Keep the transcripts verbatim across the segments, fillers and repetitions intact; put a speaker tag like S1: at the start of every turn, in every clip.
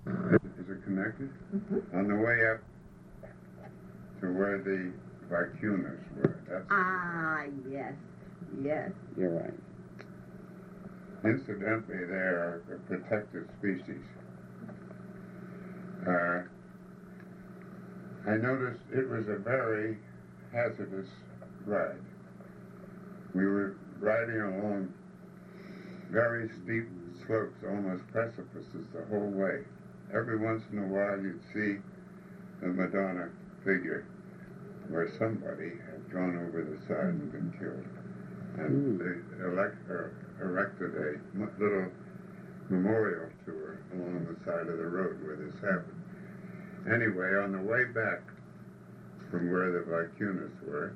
S1: Is it connected?
S2: Mm-hmm.
S1: On the way up to where the vicunas were. That's
S2: ah, yes, yes.
S3: You're right.
S1: Incidentally, they are a protected species. Uh, I noticed it was a very hazardous ride. We were riding along very steep slopes, almost precipices the whole way. Every once in a while you'd see a Madonna figure where somebody had gone over the side and been killed. And
S3: Mm.
S1: they elect, er, erected a m- little memorial to her along the side of the road where this happened. Anyway, on the way back from where the vicunas were,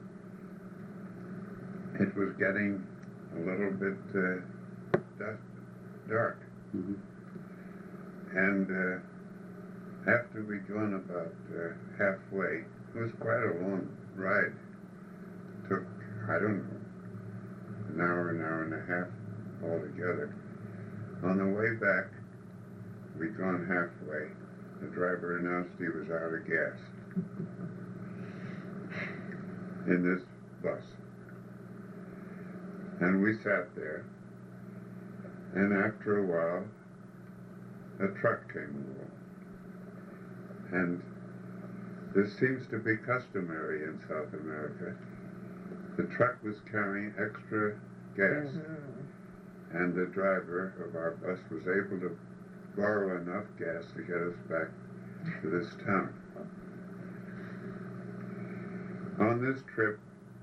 S1: it was getting a little bit uh, dust, dark.
S3: Mm-hmm.
S1: And uh, after we'd gone about uh, halfway, it was quite a long ride. It took, I don't know, an hour, an hour and a half altogether. On the way back, we'd gone halfway. The driver announced he was out of gas in this bus. And we sat there, and after a while, a truck came along. And this seems to be customary in South America. The truck was carrying extra gas,
S2: Mm-hmm.
S1: and the driver of our bus was able to borrow enough gas to get us back to this town. On this trip,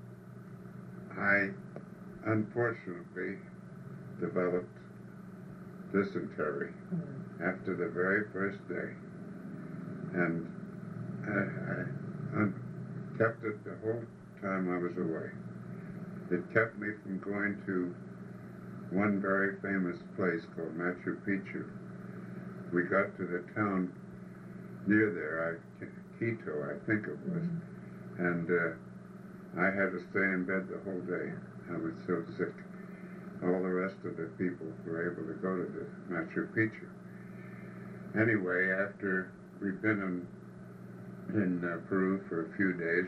S1: I unfortunately developed dysentery
S2: Mm-hmm.
S1: after the very first day, and I, I un- kept it the whole time I was away. It kept me from going to one very famous place called Machu Picchu. We got to the town near there, I, Quito, I think it was,
S2: Mm-hmm.
S1: and uh, I had to stay in bed the whole day. I was so sick. All the rest of the people were able to go to the Machu Picchu. Anyway, after we'd been in, in uh, Peru for a few days,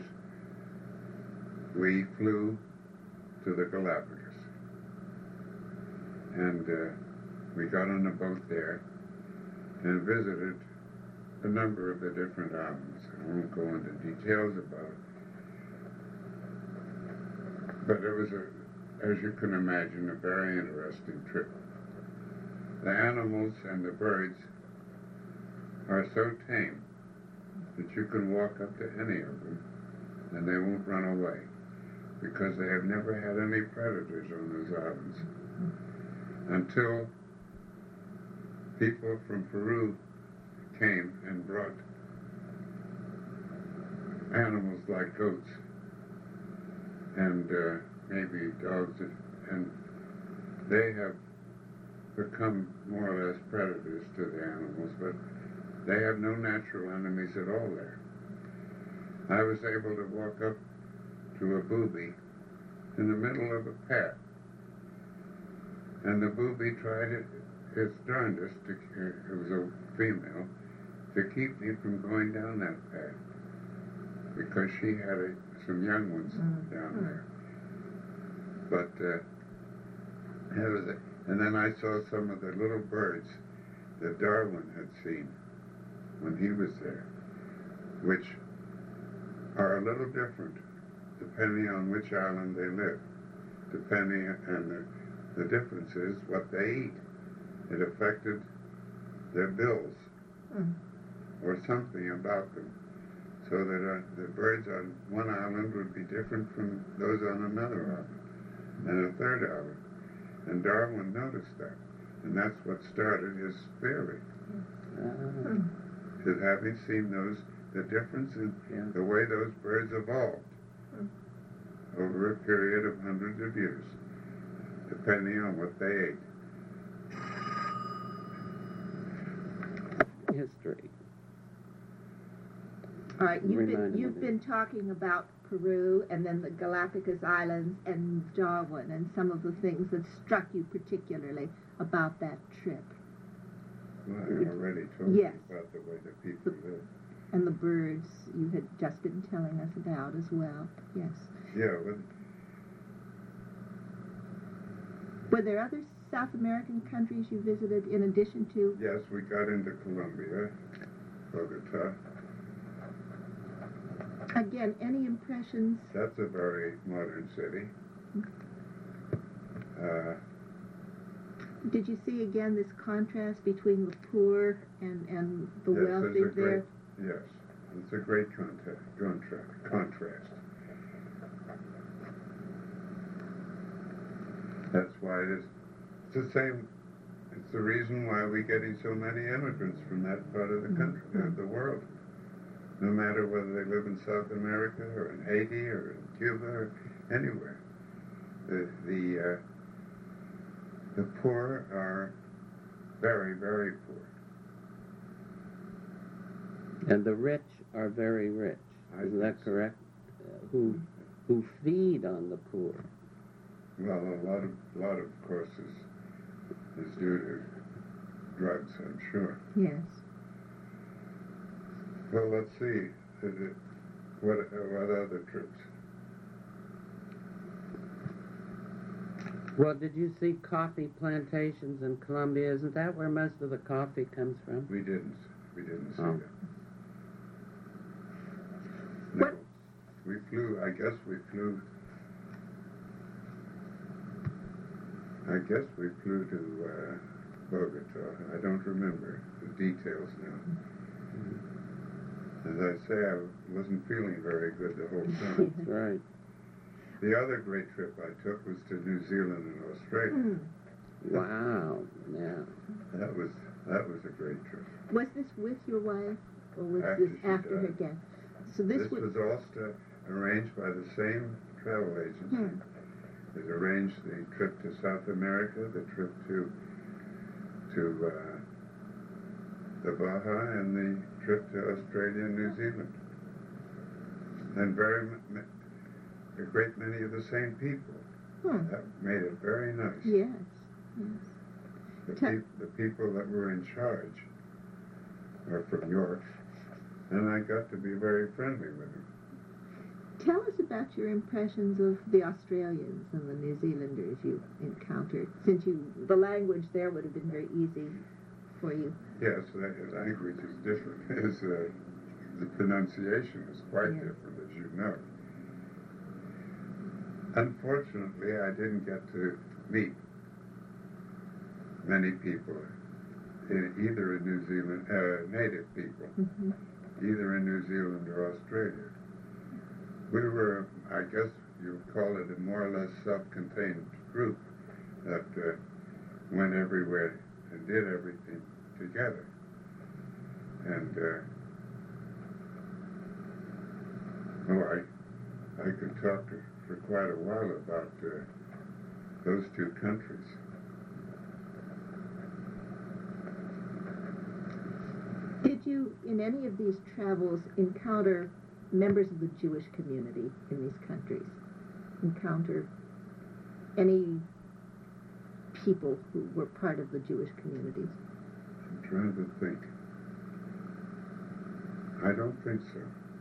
S1: we flew to the Galapagos. And uh, we got on a boat there and visited a number of the different islands. I won't go into details about it. But it was, a, as you can imagine, a very interesting trip. The animals and the birds are so tame that you can walk up to any of them and they won't run away because they have never had any predators on those islands until people from Peru came and brought animals like goats and uh, maybe dogs, and they have become more or less predators to the animals, but they have no natural enemies at all there. I was able to walk up to a booby in the middle of a path, and the booby tried it, its darndest, to, it was a female, to keep me from going down that path, because she had a, some young ones
S2: Mm.
S1: down
S2: Mm.
S1: there. But uh, it was a, and then I saw some of the little birds that Darwin had seen when he was there, which are a little different depending on which island they live, depending, and the, the difference is what they eat. It affected their bills
S2: Mm.
S1: or something about them, so that uh, the birds on one island would be different from those on another island and a third island. And Darwin noticed that, and that's what started his theory,
S3: Uh,
S2: Mm.
S1: his having seen those, the difference in
S3: yeah.
S1: the way those birds evolved
S2: Mm.
S1: over a period of hundreds of years, depending on what they ate.
S3: History.
S2: All right, you've been,
S3: Reminded
S2: you've
S3: me.
S2: been talking about Peru and then the Galapagos Islands and Darwin and some of the things that struck you particularly about that trip.
S1: Well, I already told
S2: Yes.
S1: you about the way the people live.
S2: And the birds you had just been telling us about as well. Yes.
S1: Yeah, well,
S2: Were there other South American countries you visited in addition to?
S1: yes, we got into Colombia, Bogota.
S2: Again, any impressions?
S1: That's a very modern city. Uh,
S2: Did you see again this contrast between the poor and, and the
S1: yes,
S2: wealthy
S1: there's a
S2: there?
S1: great, yes, it's a great contact, contra- contrast. That's why it is, it's the same, it's the reason why we're getting so many immigrants from that part of the country,
S2: Mhm.
S1: of the world. No matter whether they live in South America or in Haiti or in Cuba or anywhere. The, the, uh, the poor are very, very poor.
S3: And the rich are very rich.
S1: I
S3: Isn't that
S1: think so.
S3: correct? Uh, who who feed on the poor.
S1: Well, a lot of, lot of course is, is due to drugs, I'm sure.
S2: Yes.
S1: Well, let's see. Is it, what, what other trips?
S3: Well, did you see coffee plantations in Colombia? Isn't that where most of the coffee comes from?
S1: We didn't. We didn't see
S3: Oh.
S1: that. No.
S2: What-
S1: We flew, I guess we flew, I guess we flew to uh, Bogota. I don't remember the details now. As I say, I wasn't feeling very good the whole time.
S3: That's right.
S1: The other great trip I took was to New Zealand and Australia.
S2: Hmm.
S3: Wow. Yeah.
S1: That was that was a great trip.
S2: Was this with your wife, or was
S1: After
S2: this
S1: she
S2: after her
S1: died.
S2: death? So this,
S1: This
S2: was.
S1: was all st- arranged by the same travel agency.
S2: Hmm.
S1: It arranged the trip to South America, the trip to to uh, the Baja, and the trip to Australia and New Zealand. And very m- m- a great many of the same people.
S2: Hmm.
S1: That made it very nice.
S2: Yes. Yes.
S1: The,
S2: Ta-
S1: peop- the people that were in charge are from York, and I got to be very friendly with them.
S2: Tell us about your impressions of the Australians and the New Zealanders you encountered, since you the language there would have been very easy for you.
S1: Yes, the language is different. Is uh, the pronunciation is quite
S2: Yes.
S1: different, as you know. Unfortunately, I didn't get to meet many people, in, either in New Zealand, uh, native people,
S2: Mm-hmm.
S1: either in New Zealand or Australia. We were, I guess you would call it a more or less self-contained group that uh, went everywhere and did everything together. And, uh, oh, I, I could talk to, for quite a while about uh, those two countries.
S2: Did you, in any of these travels, encounter members of the Jewish community in these countries? Encounter any people who were part of the Jewish communities?
S1: I'm trying to think. I don't think so.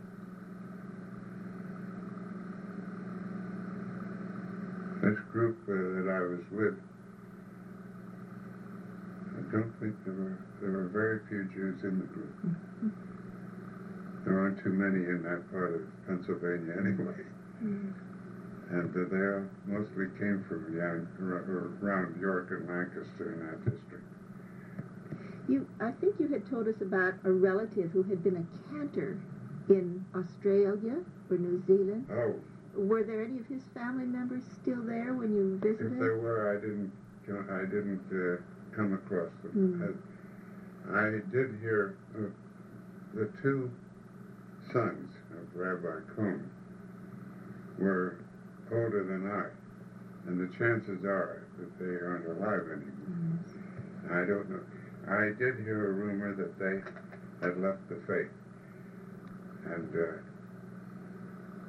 S1: This group uh, that I was with, I don't think there were, there were very few Jews in the group.
S2: Mm-hmm.
S1: There aren't too many in that part of Pennsylvania anyway.
S2: Mm-hmm.
S1: And uh, they all mostly came from young, around York and Lancaster in that district.
S2: You, I think you had told us about a relative who had been a cantor in Australia or New Zealand.
S1: Oh,
S2: Were there any of his family members still there when you visited?
S1: if there were, I didn't, I didn't uh, come across them.
S2: Mm.
S1: I, I did hear uh, the two sons of Rabbi Cohn were older than I, and the chances are that they aren't alive anymore.
S2: Yes.
S1: I don't know. I did hear a rumor that they had left the faith, and uh,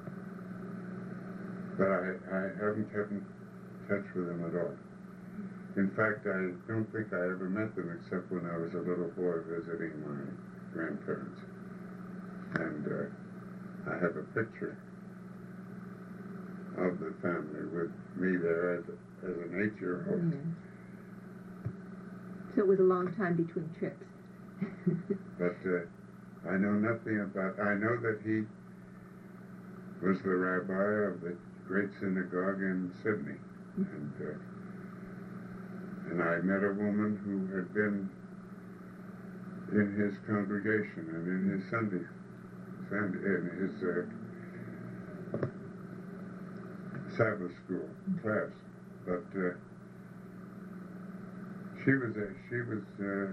S1: but I, I haven't kept in touch with them at all. In fact, I don't think I ever met them except when I was a little boy visiting my grandparents. And uh, I have a picture of the family with me there as, a, as an eight-year-old.
S2: Yes. So it was a long time between trips.
S1: But uh, I know nothing about, I know that he was the rabbi of the great synagogue in Sydney. And, uh, and I met a woman who had been in his congregation and in his Sunday, Sunday in his uh, Sabbath school class. But uh, she was a, she was uh,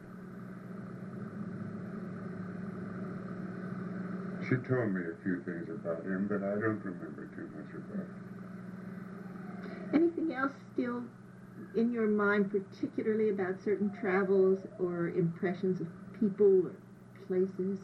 S1: she told me a few things about him, but I don't remember too much about it.
S2: Anything else still in your mind, particularly about certain travels or impressions of people or places?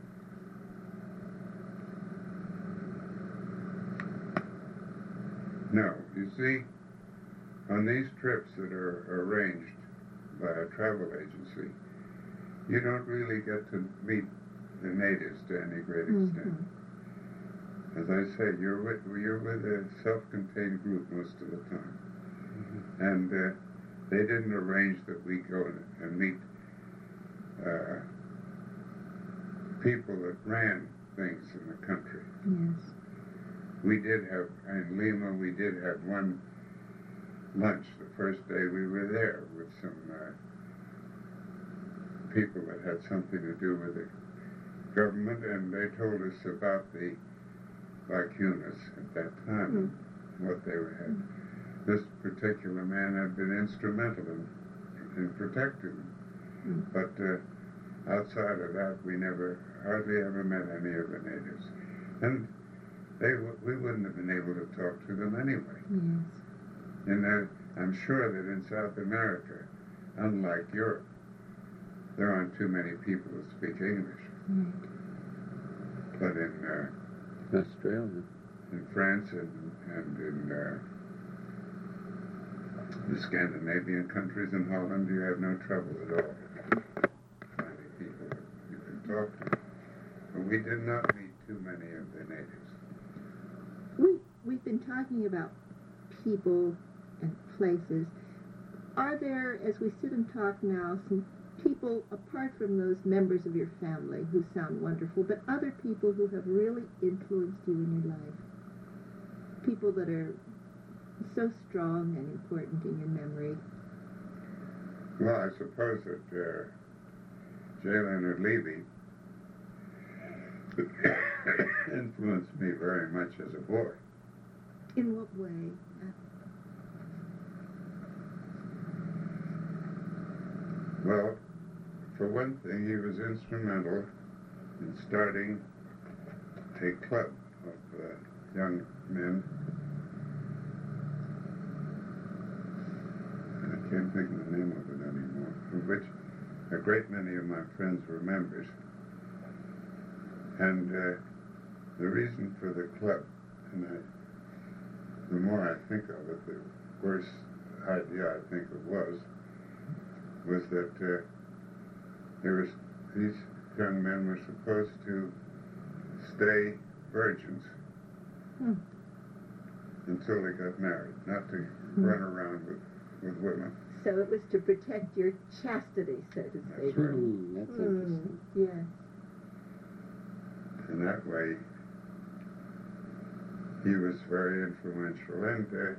S1: No, you see, on these trips that are arranged by a travel agency, you don't really get to meet the natives to any great extent. Mm-hmm. As I say, you're with, you're with a self-contained group most of the time. Mm-hmm. And uh, they didn't arrange that we go and, and meet uh, people that ran things in the country.
S2: Yes.
S1: We did have, in Lima, we did have one lunch the first day we were there with some uh, people that had something to do with the government, and they told us about the vacunas at that time, mm. what they had. Mm. This particular man had been instrumental in, in protecting them. Mm. But uh, outside of that, we never, hardly ever met any of the natives. And they we wouldn't have been able to talk to them anyway.
S2: Yes.
S1: And uh, I'm sure that in South America, unlike Europe, there aren't too many people who speak English.
S2: Right.
S1: But in uh,
S3: Australia,
S1: in France, and, and in uh, the Scandinavian countries, in Holland, you have no trouble at all finding people that you can talk to. But we did not meet too many of the natives.
S2: We, we've been talking about people and places. Are there, as we sit and talk now, some people, apart from those members of your family who sound wonderful, but other people who have really influenced you in your life? People that are so strong and important in your memory?
S1: Well, I suppose that uh, J. Leonard Levy influenced me very much as a boy.
S2: In what way?
S1: Well, for one thing, he was instrumental in starting a club of uh, young men. I can't think of the name of it anymore, of which a great many of my friends were members. And uh, the reason for the club, and I, the more I think of it, the worse idea I think it was, was that uh, there was, these young men were supposed to stay virgins hmm. until they got married, not to hmm. run around with, with women.
S2: So it was to protect your chastity, so to speak.
S1: That's right.
S3: Mm, that's mm, interesting.
S2: Yes.
S1: And that way, he was very influential. And uh,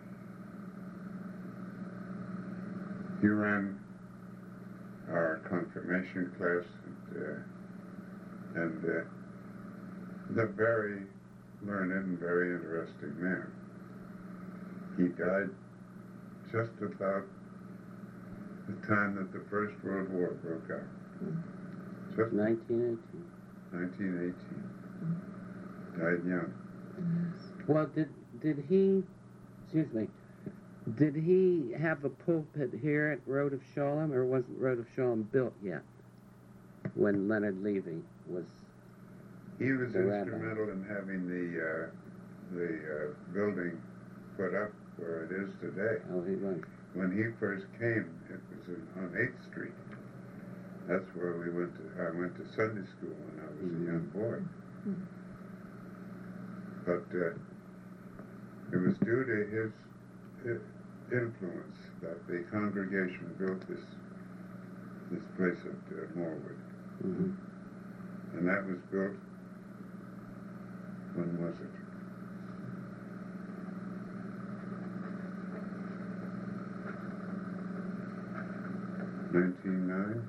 S1: he ran our confirmation class, and, uh, and uh, the very learned and very interesting man. He died just about the time that the First World War broke out.
S3: Mm.
S1: Just
S3: nineteen eighteen.
S1: nineteen eighteen. Mm. Died young.
S3: Yes. Well, did did he? Excuse me. Did he have a pulpit here at Road of Sholem, or wasn't Road of Sholem built yet when Leonard Levy was?
S1: He was instrumental rabbi. in having the uh, the uh, building put up where it is today.
S3: Oh, he was.
S1: when he first came, it was in, on eighth Street. That's where we went to, I went to Sunday school when I was
S3: Mhm.
S1: a young boy.
S2: Mhm.
S1: But uh, it was due to his i- influence that the congregation built this this place at uh, Morwood.
S3: Mhm.
S1: And that was built, when was it? nineteen oh nine?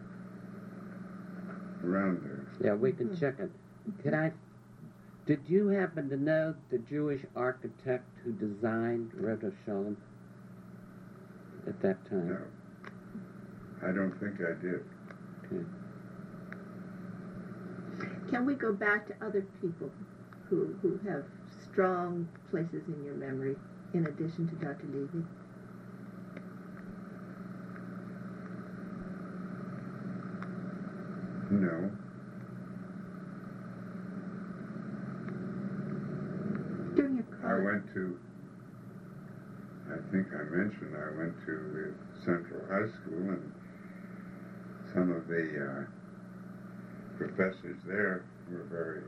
S1: Around there.
S3: Yeah, we can
S2: Mhm.
S3: check it. Can I? Did you happen to know the Jewish architect who designed Road of Sholem at that time?
S1: No. I don't think I did.
S3: Okay.
S2: Can we go back to other people who, who have strong places in your memory in addition to Doctor Levy?
S1: No.
S2: During your
S1: I
S2: college,
S1: went to, I think I mentioned, I went to uh, Central High School, and some of the uh, professors there were very,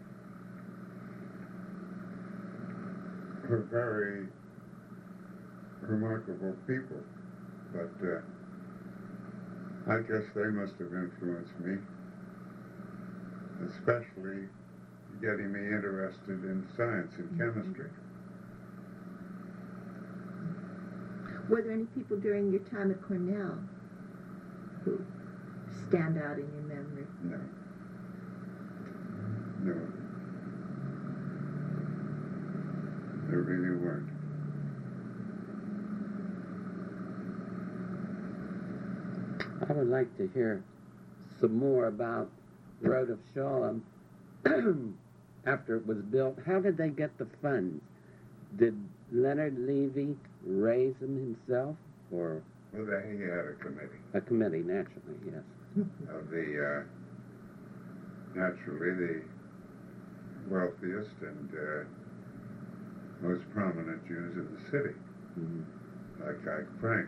S1: were very remarkable people. But uh, I guess they must have influenced me, especially getting me interested in science and chemistry.
S2: were there any people during your time at Cornell who stand out in your memory?
S1: No. No. There really weren't.
S3: I would like to hear some more about Road of Sholem after it was built. How did they get the funds? Did Leonard Levy raise them himself, or
S1: Well, they, he had a committee
S3: a committee, naturally, yes?
S1: of the, uh, naturally, the wealthiest and uh, most prominent Jews in the city,
S3: Mhm.
S1: like Ike Frank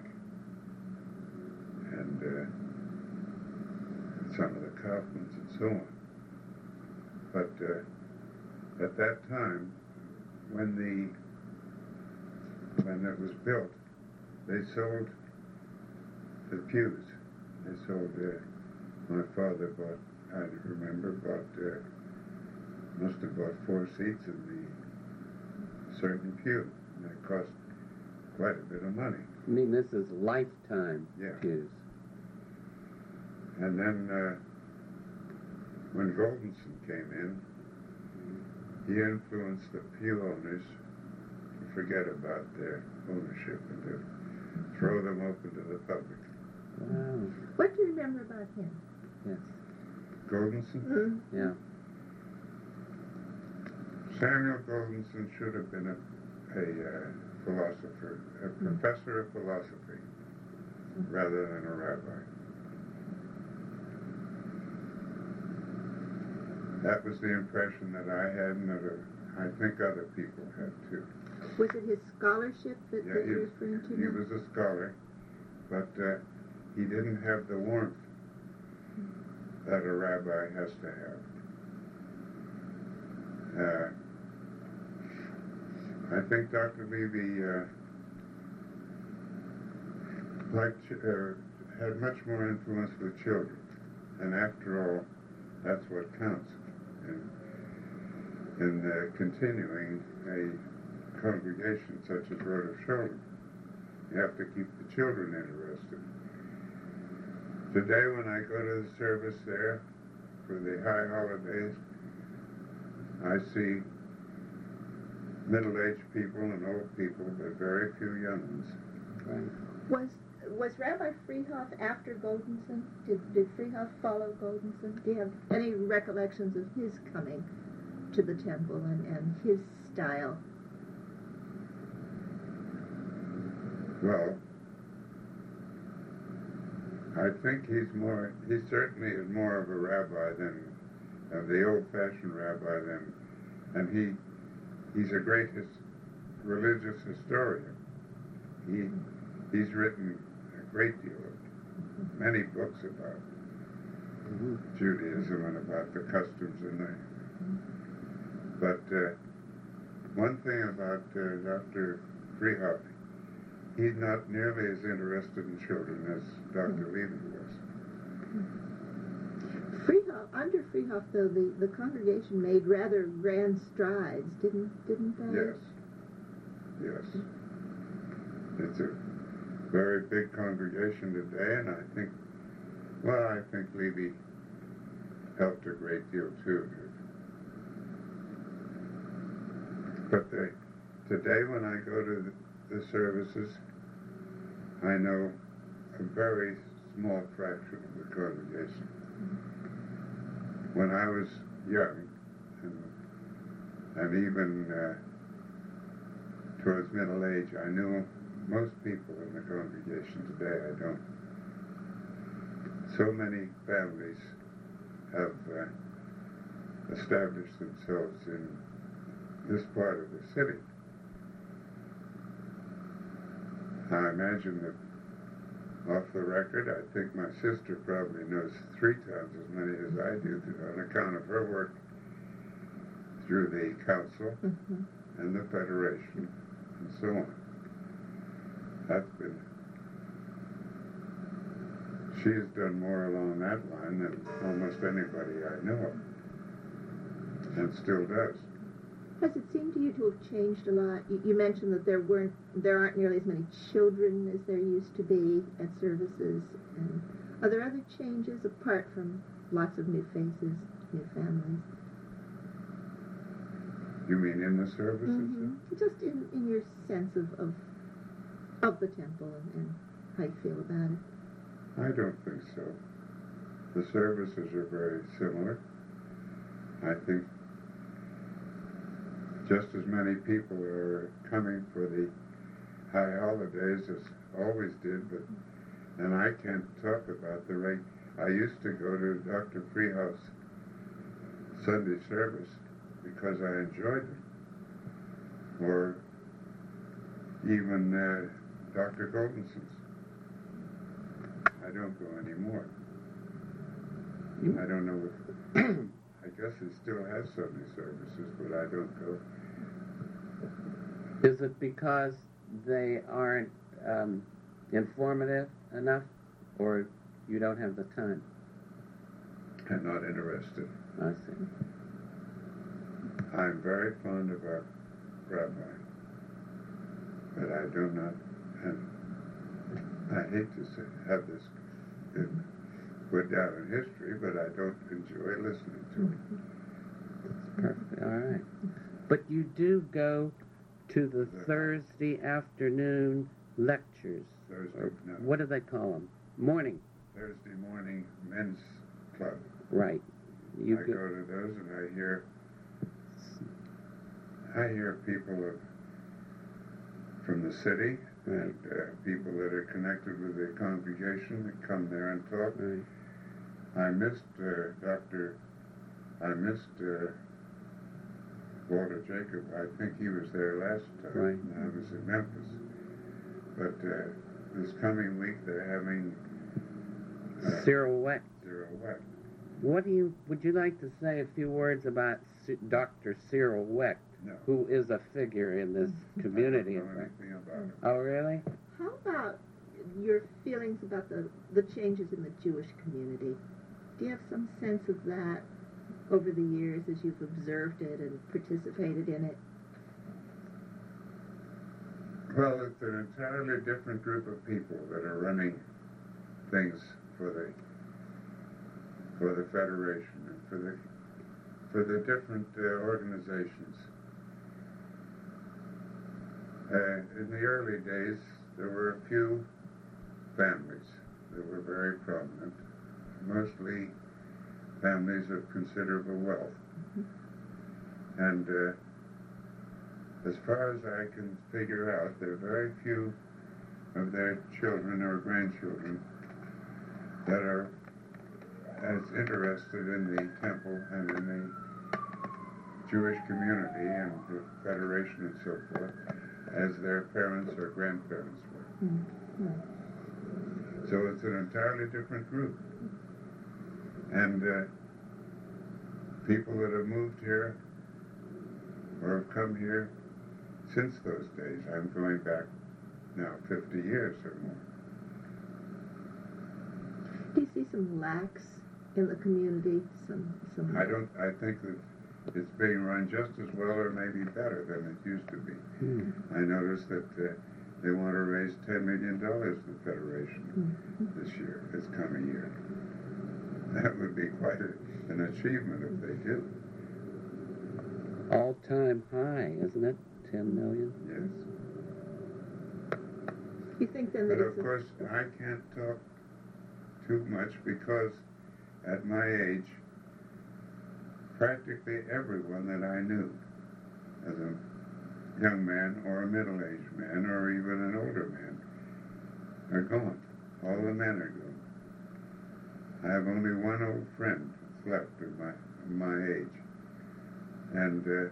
S1: and uh, some of the Kaufmans and so on. But uh, at that time, when the when it was built, they sold the pews. They sold. Uh, my father bought. I remember bought. Uh, must have bought four seats in the certain pew. And that cost quite a bit of money.
S3: I mean, this is lifetime
S1: Yeah.
S3: pews.
S1: And then uh, when Goldenson came in, he influenced the pew owners to forget about their ownership and to throw them open to the public.
S3: Wow.
S2: What do you remember about him?
S3: Yes.
S1: Goldenson?
S2: Mm.
S3: Yeah.
S1: Samuel Goldenson should have been a, a uh, philosopher, a professor of philosophy, rather than a rabbi. That was the impression that I had, and that uh, I think other people had too.
S2: Was it his scholarship that,
S1: Yeah,
S2: that
S1: he,
S2: you're referring to
S1: he
S2: now?
S1: was a scholar, but uh, he didn't have the warmth that a rabbi has to have. Uh, I think Doctor Levy uh, liked, uh, had much more influence with children, and after all, that's what counts in, in uh, continuing a congregation such as Road of Sholem. You have to keep the children interested. Today, when I go to the service there for the high holidays, I see middle-aged people and old people, but very few young ones.
S3: Right.
S2: Was was Rabbi Freehoff after Goldenson? Did, did Freehoff follow Goldenson? Do you have any recollections of his coming to the temple and, and his style?
S1: Well, I think he's more, he certainly is more of a rabbi than, of the old-fashioned rabbi than, and he, he's a great his, religious historian. He, he's written a great deal of many books about
S3: Mhm.
S1: Judaism and about the customs in there. But uh, one thing about uh, Doctor Freehoff, he's not nearly as interested in children as Doctor Levy was.
S2: Freehoff, under Freehoff, though, the, the congregation made rather grand strides, didn't didn't they?
S1: Yes. Yes. It's a very big congregation today, and I think, well, I think Levy helped a great deal too. But they, today when I go to the, the services, I know a very small fraction of the congregation. When I was young, and, and even uh, towards middle age, I knew most people in the congregation. Today I don't. So many families have uh, established themselves in this part of the city. I imagine that, off the record, I think my sister probably knows three times as many as I do on account of her work through the council
S2: Mm-hmm.
S1: and the federation and so on. That's been, she has done more along that line than almost anybody I know of, and still does.
S2: Has it seemed to you to have changed a lot? You, you mentioned that there weren't, there aren't nearly as many children as there used to be at services. And are there other changes apart from lots of new faces, new families?
S1: You mean in the services?
S2: Mm-hmm. Just in, in your sense of, of of the temple and, and how you feel about it.
S1: I don't think so. The services are very similar. I think just as many people are coming for the high holidays as always did, but and I can't talk about the rate. I used to go to Doctor Freehoff's Sunday service because I enjoyed them, or even uh, Doctor Goldenson's. I don't go anymore. I don't know if, I guess he still has Sunday services, but I don't go.
S3: Is it because they aren't um, informative enough, or you don't have the time?
S1: I'm not interested.
S3: I see.
S1: I'm very fond of our rabbi, but I do not, and I hate to say, have this put down in history, but I don't enjoy listening to it.
S3: Perfect. All right. But you do go to the
S1: The-
S3: Thursday afternoon lectures.
S1: Thursday,
S3: Or
S1: no,
S3: what do they call them? Morning.
S1: Thursday morning men's club.
S3: Right. You
S1: I
S3: go.
S1: go to those and I hear, I hear people of, from the city and uh, people that are connected with the congregation that come there and talk.
S3: Right.
S1: I missed uh, Doctor I missed uh, Walter Jacob. I think he was there last time.
S3: Right.
S1: And I was in Memphis. But uh, this coming week they're having uh,
S3: Cyril Weck.
S1: Zero Wet.
S3: What do you? Would you like to say a few words about C- Doctor Cyril Weck,
S1: No.
S3: who is a figure in this community?
S1: I don't know anything about it.
S3: Oh, really?
S2: How about your feelings about the, the changes in the Jewish community? Do you have some sense of that over the years as you've observed it and participated in it?
S1: Well, it's an entirely different group of people that are running things for the for the federation and for the for the different uh, organizations. Uh, in the early days, there were a few families that were very prominent, mostly families of considerable wealth.
S2: Mm-hmm.
S1: And uh, as far as I can figure out, there are very few of their children or grandchildren that are as interested in the temple and in the Jewish community and the federation and so forth as their parents or grandparents were.
S2: Mm-hmm.
S1: So it's an entirely different group. And uh, people that have moved here or have come here since those days, I'm going back now fifty years or more.
S2: Do you see some lax in the community? Some, some.
S1: I don't, I think that it's being run just as well or maybe better than it used to be.
S3: Hmm.
S1: I noticed that uh, they want to raise ten million dollars to the Federation
S2: Mm-hmm.
S1: this year, this coming year. That would be quite a, an achievement if they do.
S3: All-time high, isn't it? Ten million.
S1: Yes.
S2: You think then
S1: But
S2: that
S1: of
S2: it's a-
S1: course, I can't talk too much because at my age, practically everyone that I knew as a young man or a middle-aged man or even an older man are gone. All the men are gone. I have only one old friend that's left of my, of my age. And uh,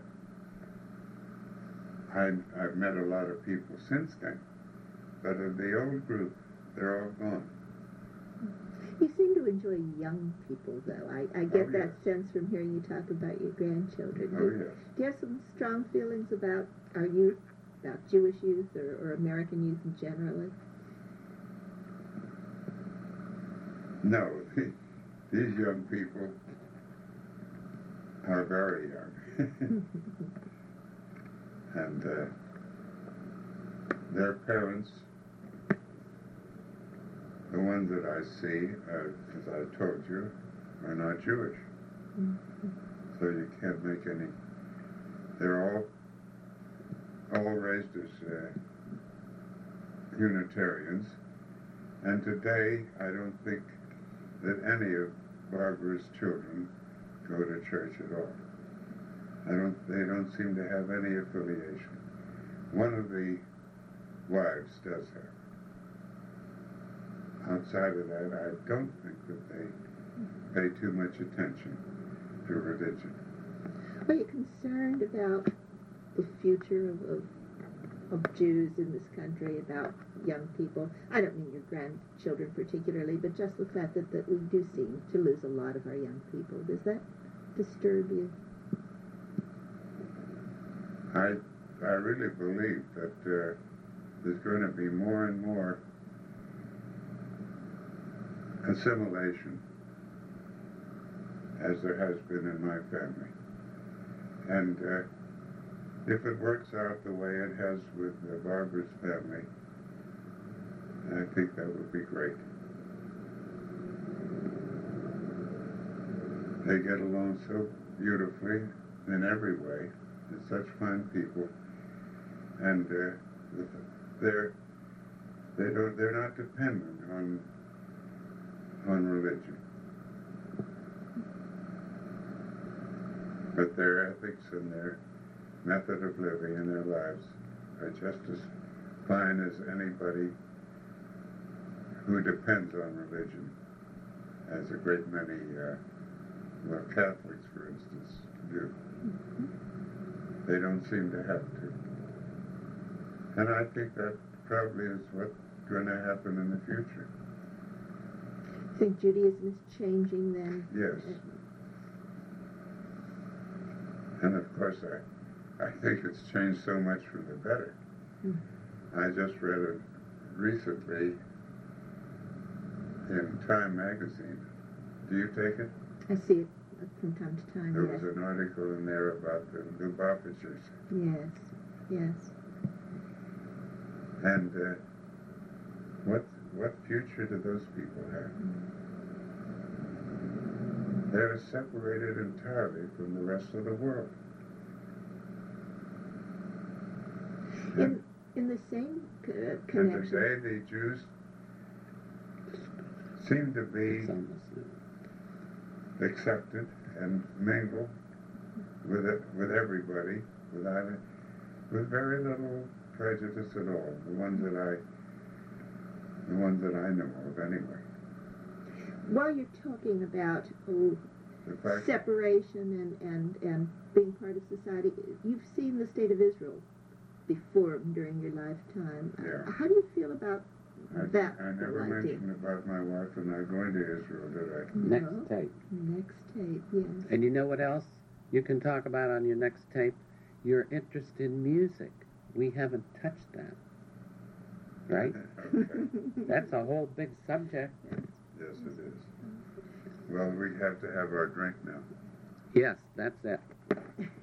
S1: I, I've met a lot of people since then. But of the old group, they're all gone.
S2: You seem to enjoy young people, though. I, I get
S1: Oh,
S2: that
S1: yes.
S2: sense from hearing you talk about your grandchildren.
S1: Oh,
S2: do,
S1: yes.
S2: do you have some strong feelings about our youth, about Jewish youth or, or American youth in generally?
S1: No, these young people are very young. And uh, their parents, the ones that I see, uh, as I told you, are not Jewish.
S2: Mm-hmm.
S1: So you can't make any, they're all all raised as uh, Unitarians. And today, I don't think that any of Barbara's children go to church at all. I don't, they don't seem to have any affiliation. One of the wives does have. Outside of that, I don't think that they pay too much attention to religion.
S2: Are you concerned about the future of, of, of Jews in this country, about young people? I don't mean your grandchildren particularly, but just the fact that, that we do seem to lose a lot of our young people. Does that disturb you?
S1: I, I really believe that uh, there's going to be more and more assimilation, as there has been in my family. And uh, if it works out the way it has with uh, Barbara's family, I think that would be great. They get along so beautifully in every way. They're such fine people, and uh, they're they don't they're not dependent on on religion, but their ethics and their method of living and their lives are just as fine as anybody who depends on religion, as a great many uh, well Catholics, for instance, do. They don't seem to have to. And I think that probably is what's going to happen in the future.
S2: Think Judaism is changing then?
S1: Yes. And of course, I, I think it's changed so much for the better.
S2: Mm.
S1: I just read it recently in Time magazine. Do you take it?
S2: I see it from time to time,
S1: There
S2: yes.
S1: was an article in there about the Lubavitchers.
S2: Yes, yes.
S1: And uh, what what future do those people have? They're separated entirely from the rest of the world.
S2: In, in the same uh,
S1: And
S2: connection,
S1: today the Jews seem to be
S3: It's almost
S1: accepted and mingle with it, with everybody, without it, with very little prejudice at all. The ones that I, the ones that I know of, anyway.
S2: while you're talking about oh,
S1: The fact,
S2: separation and, and, and being part of society, you've seen the state of Israel before during your lifetime.
S1: Yeah.
S2: How do you feel about
S1: I,
S2: That
S1: I never
S2: whole idea.
S1: mentioned about my wife and I going to Israel, did I?
S3: Next
S2: No.
S3: tape.
S2: Next tape, yes.
S3: And you know what else you can talk about on your next tape? Your interest in music. We haven't touched that. Right?
S1: Okay.
S3: That's a whole big subject.
S1: Yes, it is. Well, we have to have our drink now.
S3: Yes, that's it.